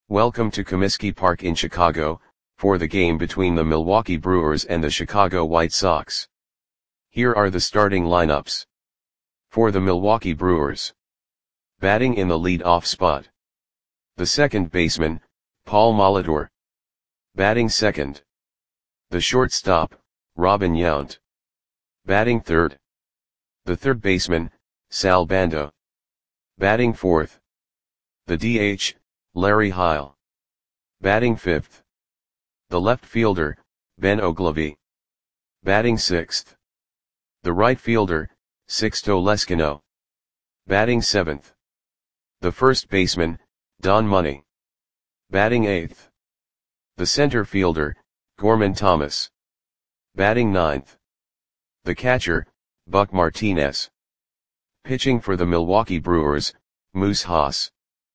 Welcome to Comiskey Park in Chicago, for the game between the Milwaukee Brewers and the Chicago White Sox. Here are the starting lineups. For the Milwaukee Brewers. Batting in the lead-off spot. The second baseman, Paul Molitor. Batting second. The shortstop, Robin Yount. Batting third. The third baseman, Sal Bando. Batting fourth. The DH, Larry Heil. Batting fifth. The left fielder, Ben Oglivie. Batting sixth. The right fielder, Sixto Leskino. Batting seventh. The first baseman, Don Money. Batting eighth. The center fielder, Gorman Thomas. Batting ninth. The catcher, Buck Martinez. Pitching for the Milwaukee Brewers, Moose Haas.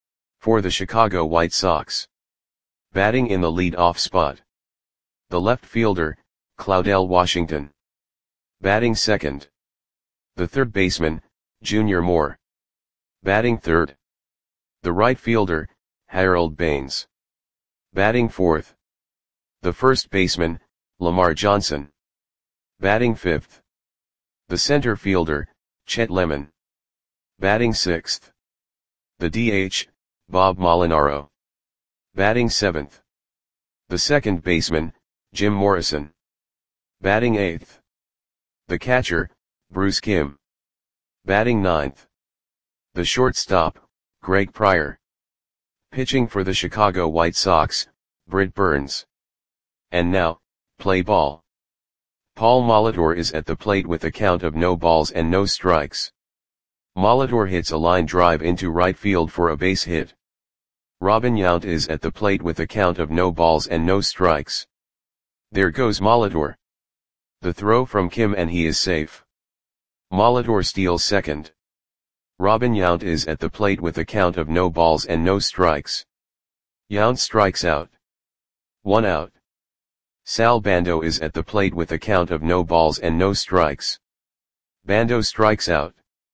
For the Chicago White Sox. Batting in the lead-off spot. The left fielder, Claudell Washington. Batting second. The third baseman, Junior Moore. Batting third. The right fielder, Harold Baines. Batting fourth. The first baseman, Lamar Johnson. Batting fifth. The center fielder, Chet Lemon. Batting sixth. The DH, Bob Molinaro. Batting seventh. The second baseman, Jim Morrison. Batting eighth. The catcher, Bruce Kim. Batting ninth. The shortstop, Greg Pryor. Pitching for the Chicago White Sox, Britt Burns. And now, play ball. Paul Molitor is at the plate with a count of no balls and no strikes. Molitor hits a line drive into right field for a base hit. Robin Yount is at the plate with a count of no balls and no strikes. There goes Molitor. The throw from Kim and he is safe. Molitor steals second. Robin Yount is at the plate with a count of no balls and no strikes. Yount strikes out. 1 out. Sal Bando is at the plate with a count of no balls and no strikes. Bando strikes out.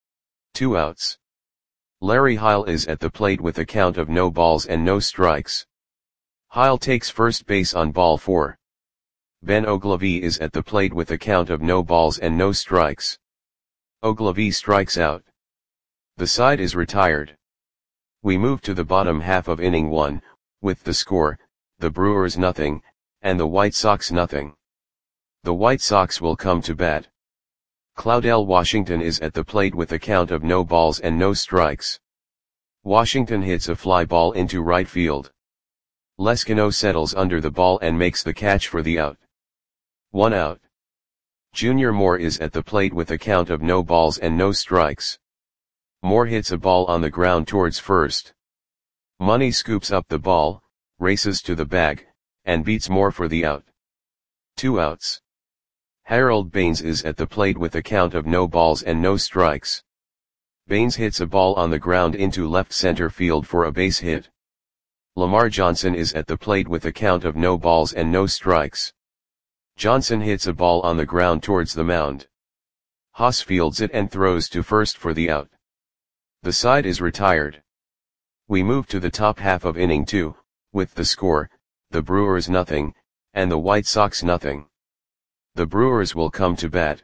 2 outs. Larry Heil is at the plate with a count of no balls and no strikes. Heil takes first base on ball 4. Ben Oglivie is at the plate with a count of no balls and no strikes. Oglivie strikes out. The side is retired. We move to the bottom half of inning 1, with the score, the Brewers nothing, and the White Sox nothing. The White Sox will come to bat. Claudell Washington is at the plate with a count of no balls and no strikes. Washington hits a fly ball into right field. Leskino settles under the ball and makes the catch for the out. 1 out. Junior Moore is at the plate with a count of no balls and no strikes. Moore hits a ball on the ground towards first. Money scoops up the ball, races to the bag, and beats Moore for the out. 2 outs. Harold Baines is at the plate with a count of no balls and no strikes. Baines hits a ball on the ground into left center field for a base hit. Lamar Johnson is at the plate with a count of no balls and no strikes. Johnson hits a ball on the ground towards the mound. Haas fields it and throws to first for the out. The side is retired. We move to the top half of inning 2, with the score, the Brewers nothing, and the White Sox nothing. The Brewers will come to bat.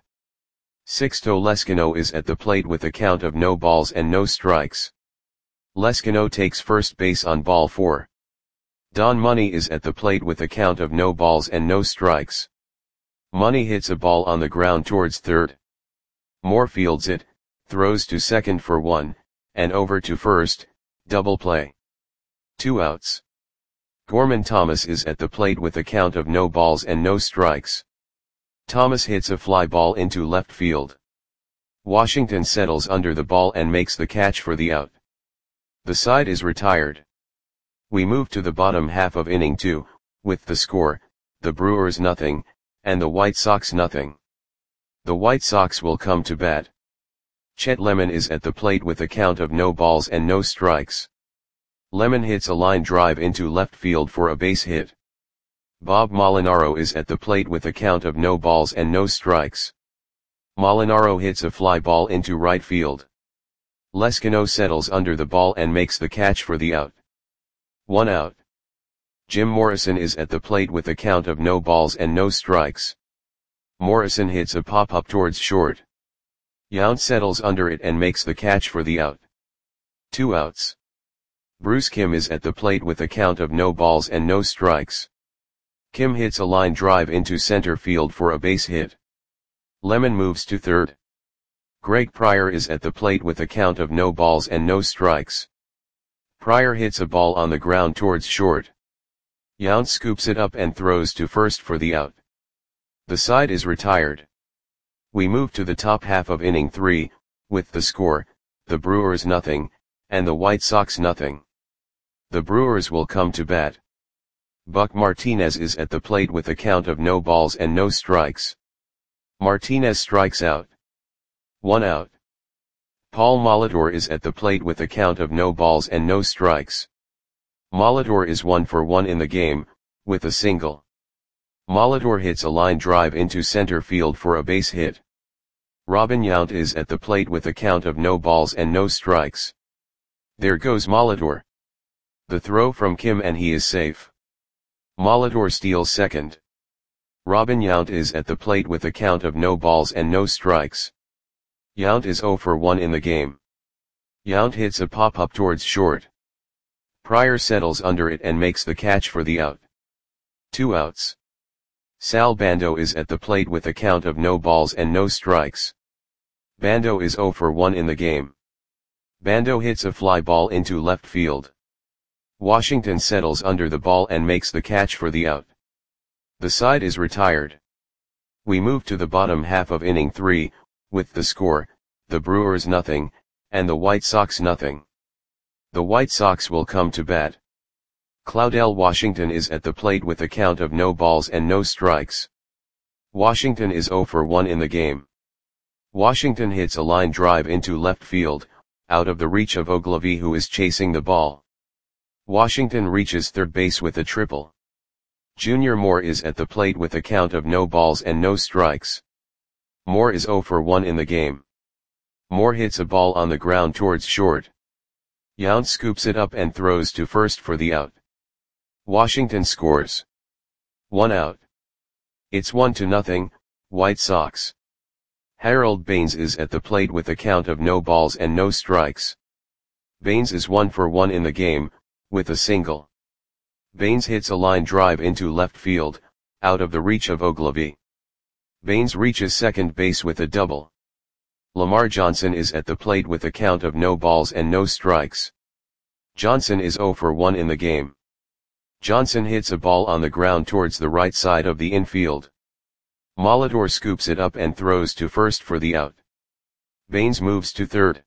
Sixto Leskino is at the plate with a count of no balls and no strikes. Leskino takes first base on ball 4. Don Money is at the plate with a count of no balls and no strikes. Money hits a ball on the ground towards third. Moore fields it, throws to second for 1, and over to first, double play. 2 outs. Gorman Thomas is at the plate with a count of no balls and no strikes. Thomas hits a fly ball into left field. Washington settles under the ball and makes the catch for the out. The side is retired. We move to the bottom half of inning 2, with the score, the Brewers nothing, and the White Sox nothing. The White Sox will come to bat. Chet Lemon is at the plate with a count of no balls and no strikes. Lemon hits a line drive into left field for a base hit. Bob Molinaro is at the plate with a count of no balls and no strikes. Molinaro hits a fly ball into right field. Leskino settles under the ball and makes the catch for the out. 1 out. Jim Morrison is at the plate with a count of no balls and no strikes. Morrison hits a pop-up towards short. Yount settles under it and makes the catch for the out. 2 outs. Bruce Kim is at the plate with a count of no balls and no strikes. Kim hits a line drive into center field for a base hit. Lemon moves to third. Greg Pryor is at the plate with a count of no balls and no strikes. Pryor hits a ball on the ground towards short. Yount scoops it up and throws to first for the out. The side is retired. We move to the top half of inning 3, with the score, the Brewers nothing, and the White Sox nothing. The Brewers will come to bat. Buck Martinez is at the plate with a count of no balls and no strikes. Martinez strikes out. 1 out. Paul Molitor is at the plate with a count of no balls and no strikes. Molitor is 1 for 1 in the game, with a single. Molitor hits a line drive into center field for a base hit. Robin Yount is at the plate with a count of no balls and no strikes. There goes Molitor. The throw from Kim and he is safe. Molitor steals second. Robin Yount is at the plate with a count of no balls and no strikes. Yount is 0 for 1 in the game. Yount hits a pop-up towards short. Pryor settles under it and makes the catch for the out. 2 outs. Sal Bando is at the plate with a count of no balls and no strikes. Bando is 0 for 1 in the game. Bando hits a fly ball into left field. Washington settles under the ball and makes the catch for the out. The side is retired. We move to the bottom half of inning 3, with the score, the Brewers nothing, and the White Sox nothing. The White Sox will come to bat. Claudell Washington is at the plate with a count of no balls and no strikes. Washington is 0 for 1 in the game. Washington hits a line drive into left field, out of the reach of Ogilvy who is chasing the ball. Washington reaches third base with a triple. Junior Moore is at the plate with a count of no balls and no strikes. Moore is 0 for 1 in the game. Moore hits a ball on the ground towards short. Yount scoops it up and throws to first for the out. Washington scores. 1 out. It's 1-0, White Sox. Harold Baines is at the plate with a count of no balls and no strikes. Baines is 1 for 1 in the game, with a single. Baines hits a line drive into left field, out of the reach of Ogilvy. Baines reaches second base with a double. Lamar Johnson is at the plate with a count of no balls and no strikes. Johnson is 0 for 1 in the game. Johnson hits a ball on the ground towards the right side of the infield. Molitor scoops it up and throws to first for the out. Baines moves to third.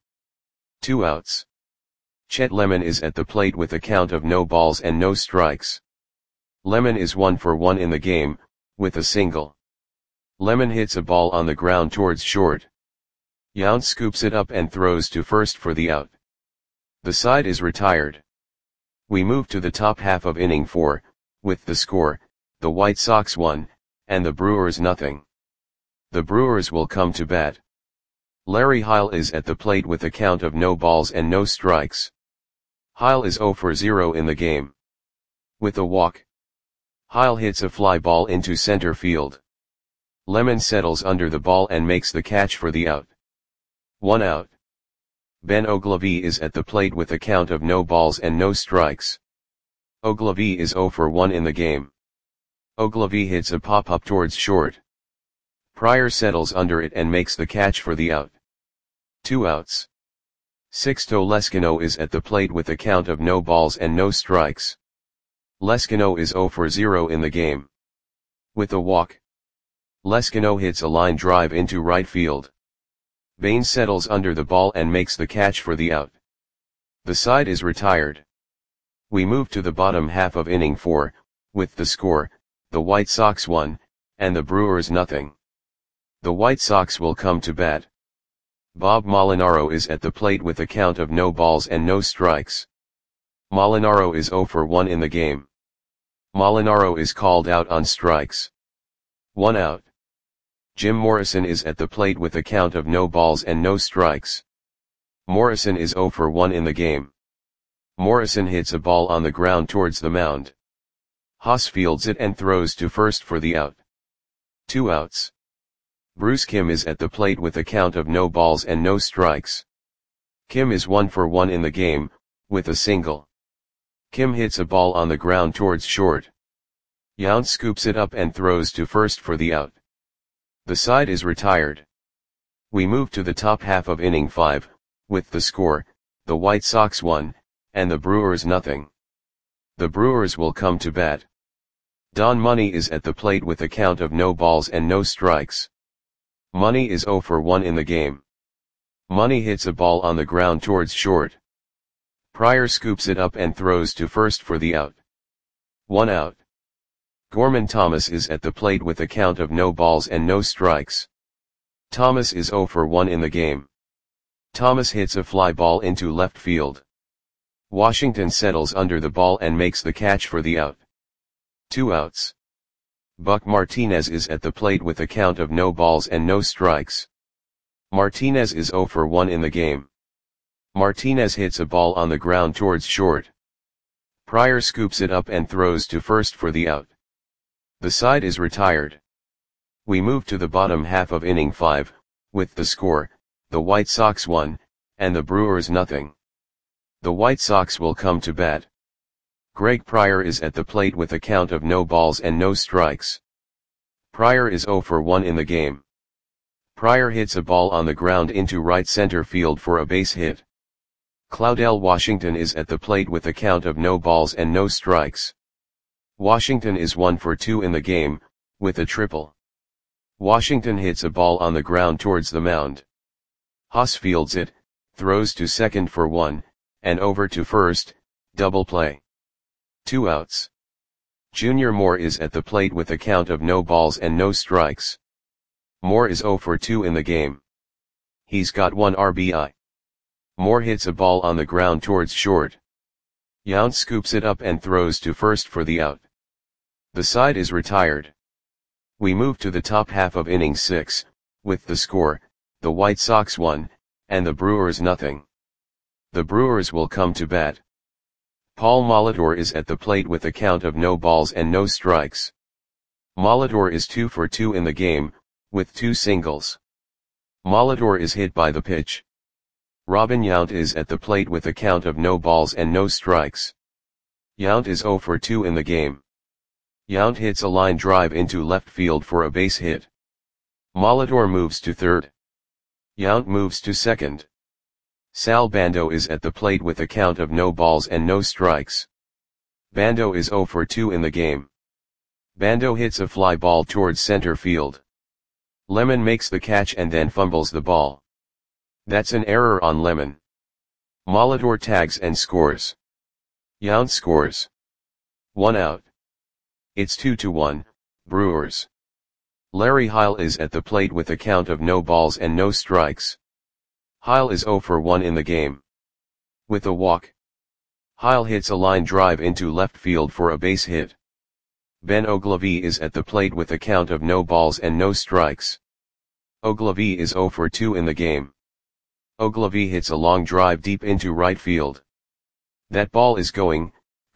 2 outs. Chet Lemon is at the plate with a count of no balls and no strikes. Lemon is 1 for 1 in the game, with a single. Lemon hits a ball on the ground towards short. Yount scoops it up and throws to first for the out. The side is retired. We move to the top half of inning 4, with the score, the White Sox 1, and the Brewers nothing. The Brewers will come to bat. Larry Heil is at the plate with a count of no balls and no strikes. Heil is 0 for 0 in the game. With a walk. Heil hits a fly ball into center field. Lemon settles under the ball and makes the catch for the out. 1 out. Ben Ogilvy is at the plate with a count of no balls and no strikes. Ogilvy is 0 for 1 in the game. Ogilvy hits a pop-up towards short. Pryor settles under it and makes the catch for the out. 2 outs. Sixto Leskino is at the plate with a count of no balls and no strikes. Leskino is 0 for 0 in the game. With a walk. Leskino hits a line drive into right field. Baines settles under the ball and makes the catch for the out. The side is retired. We move to the bottom half of inning 4, with the score, the White Sox 1, and the Brewers nothing. The White Sox will come to bat. Bob Molinaro is at the plate with a count of no balls and no strikes. Molinaro is 0 for 1 in the game. Molinaro is called out on strikes. 1 out. Jim Morrison is at the plate with a count of no balls and no strikes. Morrison is 0 for 1 in the game. Morrison hits a ball on the ground towards the mound. Haas fields it and throws to first for the out. 2 outs. Bruce Kim is at the plate with a count of no balls and no strikes. Kim is 1 for 1 in the game, with a single. Kim hits a ball on the ground towards short. Yount scoops it up and throws to first for the out. The side is retired. We move to the top half of inning 5, with the score, the White Sox 1, and the Brewers nothing. The Brewers will come to bat. Don Money is at the plate with a count of no balls and no strikes. Money is 0 for 1 in the game. Money hits a ball on the ground towards short. Pryor scoops it up and throws to first for the out. 1 out. Gorman Thomas is at the plate with a count of no balls and no strikes. Thomas is 0 for 1 in the game. Thomas hits a fly ball into left field. Washington settles under the ball and makes the catch for the out. 2 outs. Buck Martinez is at the plate with a count of no balls and no strikes. Martinez is 0 for 1 in the game. Martinez hits a ball on the ground towards short. Pryor scoops it up and throws to first for the out. The side is retired. We move to the bottom half of inning 5, with the score, the White Sox 1, and the Brewers nothing. The White Sox will come to bat. Greg Pryor is at the plate with a count of no balls and no strikes. Pryor is 0 for 1 in the game. Pryor hits a ball on the ground into right center field for a base hit. Claudell Washington is at the plate with a count of no balls and no strikes. Washington is 1 for 2 in the game, with a triple. Washington hits a ball on the ground towards the mound. Haas fields it, throws to second for 1, and over to first, double play. 2 outs. Junior Moore is at the plate with a count of no balls and no strikes. Moore is 0 for 2 in the game. He's got 1 RBI. Moore hits a ball on the ground towards short. Yount scoops it up and throws to first for the out. The side is retired. We move to the top half of inning 6, with the score, the White Sox 1, and the Brewers nothing. The Brewers will come to bat. Paul Molitor is at the plate with a count of no balls and no strikes. Molitor is 2 for 2 in the game, with 2 singles. Molitor is hit by the pitch. Robin Yount is at the plate with a count of no balls and no strikes. Yount is 0 for 2 in the game. Yount hits a line drive into left field for a base hit. Molitor moves to third. Yount moves to second. Sal Bando is at the plate with a count of no balls and no strikes. Bando is 0 for 2 in the game. Bando hits a fly ball towards center field. Lemon makes the catch and then fumbles the ball. That's an error on Lemon. Molitor tags and scores. Yount scores. 1 out. It's 2-1, Brewers. Larry Heil is at the plate with a count of no balls and no strikes. Heil is 0 for 1 in the game. With a walk. Heil hits a line drive into left field for a base hit. Ben Ogilvie is at the plate with a count of no balls and no strikes. Ogilvie is 0 for 2 in the game. Ogilvie hits a long drive deep into right field. That ball is gone.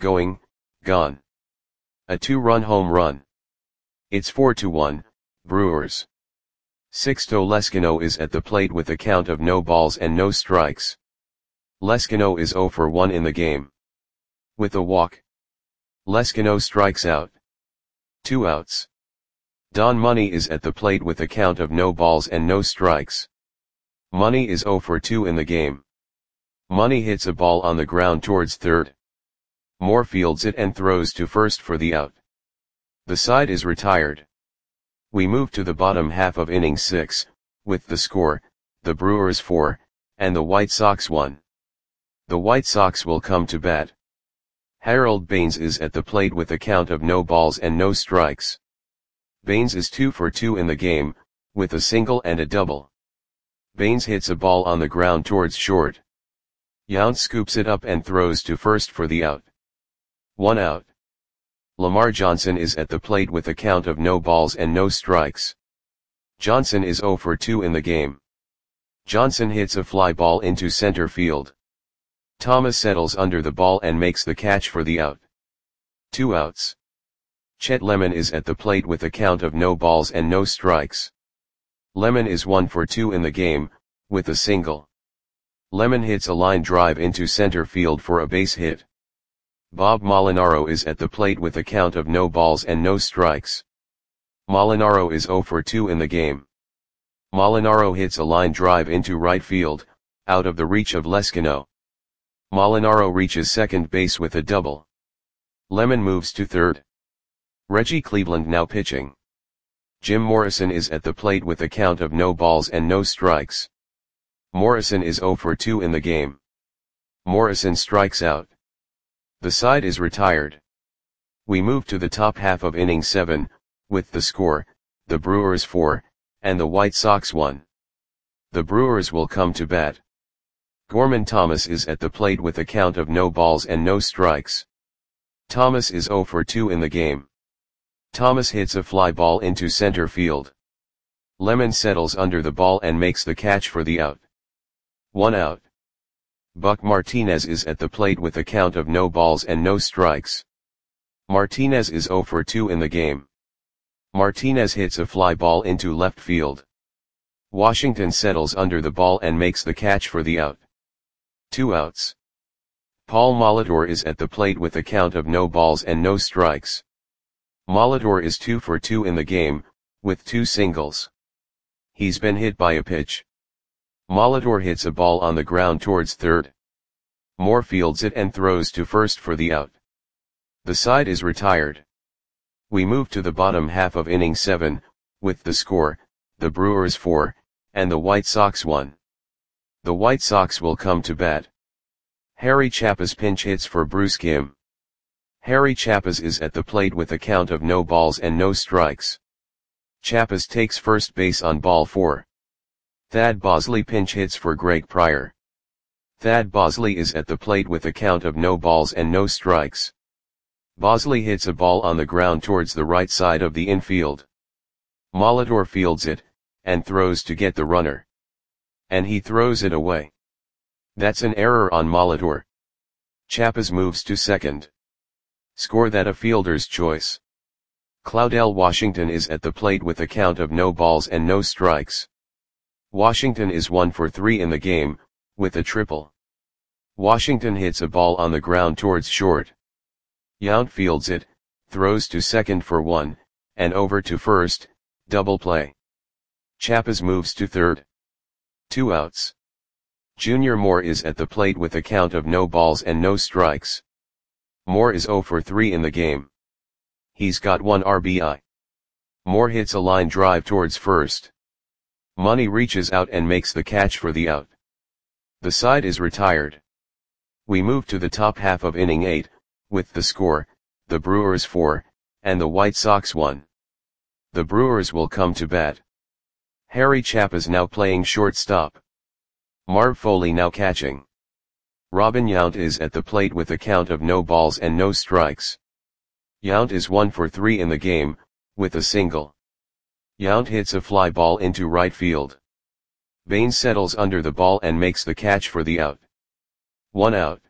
A 2-run home run. It's 4-1, Brewers. Sixto Leskino is at the plate with a count of no balls and no strikes. Leskino is 0 for 1 in the game. With a walk. Leskino strikes out. 2 outs. Don Money is at the plate with a count of no balls and no strikes. Money is 0 for 2 in the game. Money hits a ball on the ground towards third. Moore fields it and throws to first for the out. The side is retired. We move to the bottom half of inning 6, with the score, the Brewers 4, and the White Sox 1. The White Sox will come to bat. Harold Baines is at the plate with a count of no balls and no strikes. Baines is 2 for 2 in the game, with a single and a double. Baines hits a ball on the ground towards short. Yount scoops it up and throws to first for the out. 1 out. Lamar Johnson is at the plate with a count of no balls and no strikes. Johnson is 0 for 2 in the game. Johnson hits a fly ball into center field. Thomas settles under the ball and makes the catch for the out. 2 outs. Chet Lemon is at the plate with a count of no balls and no strikes. Lemon is 1 for 2 in the game, with a single. Lemon hits a line drive into center field for a base hit. Bob Molinaro is at the plate with a count of no balls and no strikes. Molinaro is 0 for 2 in the game. Molinaro hits a line drive into right field, out of the reach of Leskino. Molinaro reaches second base with a double. Lemon moves to third. Reggie Cleveland now pitching. Jim Morrison is at the plate with a count of no balls and no strikes. Morrison is 0 for 2 in the game. Morrison strikes out. The side is retired. We move to the top half of inning 7, with the score, the Brewers 4, and the White Sox 1. The Brewers will come to bat. Gorman Thomas is at the plate with a count of no balls and no strikes. Thomas is 0 for 2 in the game. Thomas hits a fly ball into center field. Lemon settles under the ball and makes the catch for the out. 1 out. Buck Martinez is at the plate with a count of no balls and no strikes. Martinez is 0 for 2 in the game. Martinez hits a fly ball into left field. Washington settles under the ball and makes the catch for the out. 2 outs. Paul Molitor is at the plate with a count of no balls and no strikes. Molitor is 2 for 2 in the game, with 2 singles. He's been hit by a pitch. Molitor hits a ball on the ground towards third. Moore fields it and throws to first for the out. The side is retired. We move to the bottom half of inning 7, with the score, the Brewers 4, and the White Sox 1. The White Sox will come to bat. Harry Chappas pinch hits for Bruce Kim. Harry Chappas is at the plate with a count of no balls and no strikes. Chappas takes first base on ball 4. Thad Bosley pinch hits for Greg Pryor. Thad Bosley is at the plate with a count of no balls and no strikes. Bosley hits a ball on the ground towards the right side of the infield. Molitor fields it, and throws to get the runner. And he throws it away. That's an error on Molitor. Chappas moves to second. Score that a fielder's choice. Claudell Washington is at the plate with a count of no balls and no strikes. Washington is 1 for 3 in the game, with a triple. Washington hits a ball on the ground towards short. Yount fields it, throws to second for 1, and over to first, double play. Chappas moves to third. 2 outs. Junior Moore is at the plate with a count of no balls and no strikes. Moore is 0 for 3 in the game. He's got 1 RBI. Moore hits a line drive towards first. Money reaches out and makes the catch for the out. The side is retired. We move to the top half of inning 8, with the score, the Brewers 4, and the White Sox 1. The Brewers will come to bat. Harry Chappas now playing shortstop. Marv Foley now catching. Robin Yount is at the plate with a count of no balls and no strikes. Yount is 1 for 3 in the game, with a single. Yount hits a fly ball into right field. Baines settles under the ball and makes the catch for the out. 1 out.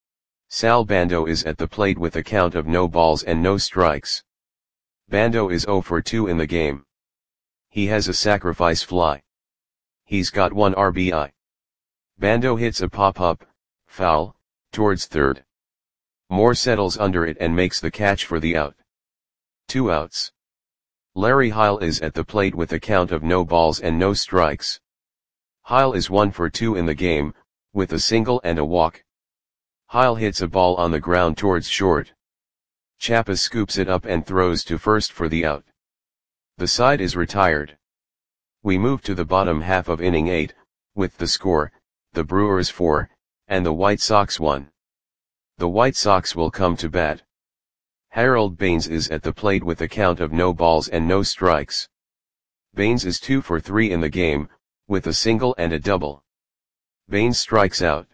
Sal Bando is at the plate with a count of no balls and no strikes. Bando is 0 for 2 in the game. He has a sacrifice fly. He's got 1 RBI. Bando hits a pop-up, foul, towards third. Moore settles under it and makes the catch for the out. 2 outs. Larry Heil is at the plate with a count of no balls and no strikes. Heil is 1 for 2 in the game, with a single and a walk. Heil hits a ball on the ground towards short. Chappas scoops it up and throws to first for the out. The side is retired. We move to the bottom half of inning 8, with the score, the Brewers 4, and the White Sox 1. The White Sox will come to bat. Harold Baines is at the plate with a count of no balls and no strikes. Baines is 2 for 3 in the game, with a single and a double. Baines strikes out.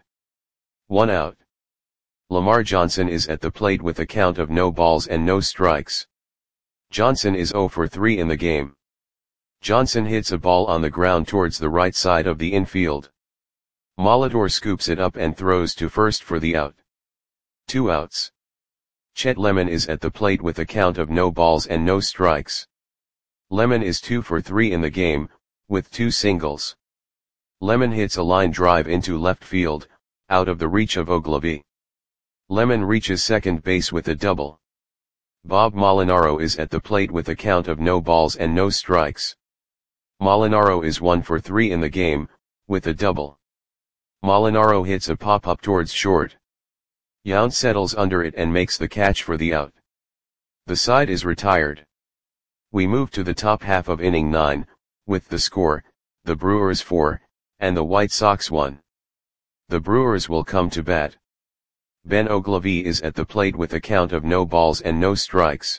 1 out. Lamar Johnson is at the plate with a count of no balls and no strikes. Johnson is 0 for 3 in the game. Johnson hits a ball on the ground towards the right side of the infield. Molitor scoops it up and throws to first for the out. 2 outs. Chet Lemon is at the plate with a count of no balls and no strikes. Lemon is 2 for 3 in the game, with 2 singles. Lemon hits a line drive into left field, out of the reach of Ogilvy. Lemon reaches second base with a double. Bob Molinaro is at the plate with a count of no balls and no strikes. Molinaro is 1 for 3 in the game, with a double. Molinaro hits a pop-up towards short. Yount settles under it and makes the catch for the out. The side is retired. We move to the top half of inning 9, with the score, the Brewers 4, and the White Sox 1. The Brewers will come to bat. Ben Ogilvy is at the plate with a count of no balls and no strikes.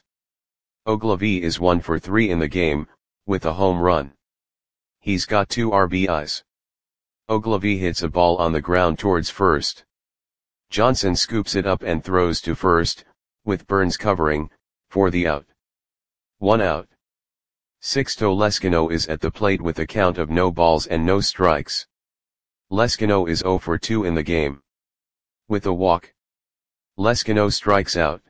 Ogilvy is 1 for 3 in the game, with a home run. He's got 2 RBIs. Ogilvy hits a ball on the ground towards first. Johnson scoops it up and throws to first, with Burns covering, for the out. 1 out. Sixto Leskino is at the plate with a count of no balls and no strikes. Leskino is 0 for 2 in the game. With a walk. Leskino strikes out.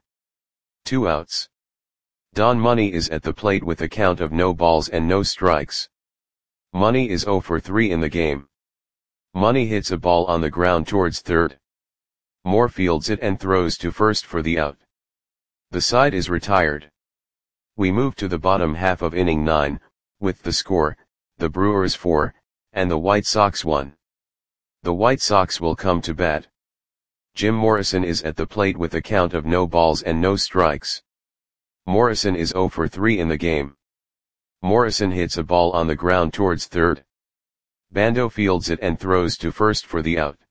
2 outs. Don Money is at the plate with a count of no balls and no strikes. Money is 0 for 3 in the game. Money hits a ball on the ground towards third. Moore fields it and throws to first for the out. The side is retired. We move to the bottom half of inning 9, with the score, the Brewers 4, and the White Sox 1. The White Sox will come to bat. Jim Morrison is at the plate with a count of no balls and no strikes. Morrison is 0 for 3 in the game. Morrison hits a ball on the ground towards third. Bando fields it and throws to first for the out.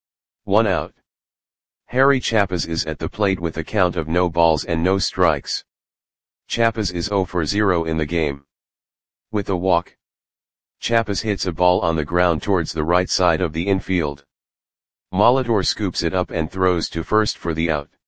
1 out. Harry Chapas is at the plate with a count of no balls and no strikes. Chapas is 0 for 0 in the game. With a walk. Chapas hits a ball on the ground towards the right side of the infield. Molitor scoops it up and throws to first for the out.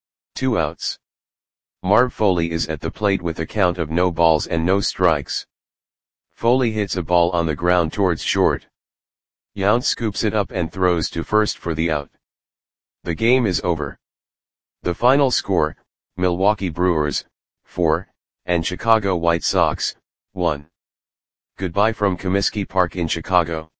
2 outs. Marv Foley is at the plate with a count of no balls and no strikes. Foley hits a ball on the ground towards short. Yount scoops it up and throws to first for the out. The game is over. The final score, Milwaukee Brewers, 4, and Chicago White Sox, 1. Goodbye from Comiskey Park in Chicago.